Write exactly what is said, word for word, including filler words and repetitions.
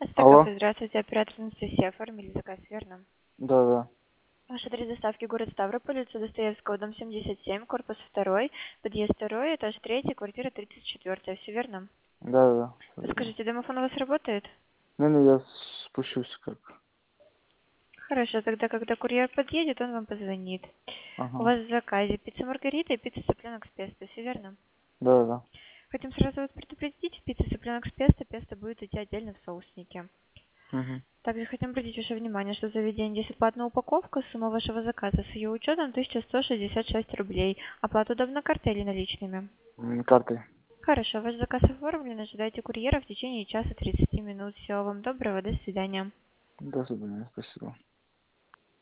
Алло. СТК, здравствуйте, оператор Анастасия, оформили заказ, верно? Да, да. Ваш адрес доставки город Ставрополь, улица Достоевского, дом семьдесят семь, корпус второй, подъезд второй, этаж третий, квартира тридцать четыре, все верно? Да, да. Всё верно. Подскажите, домофон у вас работает? Не, не, я спущусь как. Хорошо, тогда, когда курьер подъедет, он вам позвонит. У Ага. вас в заказе пицца Маргарита и пицца цыпленок с песто, все верно? Да, да. Хотим сразу вас предупредить, в пицце цыпленок с песто, песто будет идти отдельно в соуснике. Угу. Также хотим обратить ваше внимание, что за заведение здесь платная упаковка, сумма вашего заказа с ее учетом тысяча сто шестьдесят шесть рублей. Оплата удобно картой или наличными? М, Картой. Хорошо, ваш заказ оформлен, ожидайте курьера в течение часа тридцати минут. Всего вам доброго, до свидания. До свидания. Спасибо.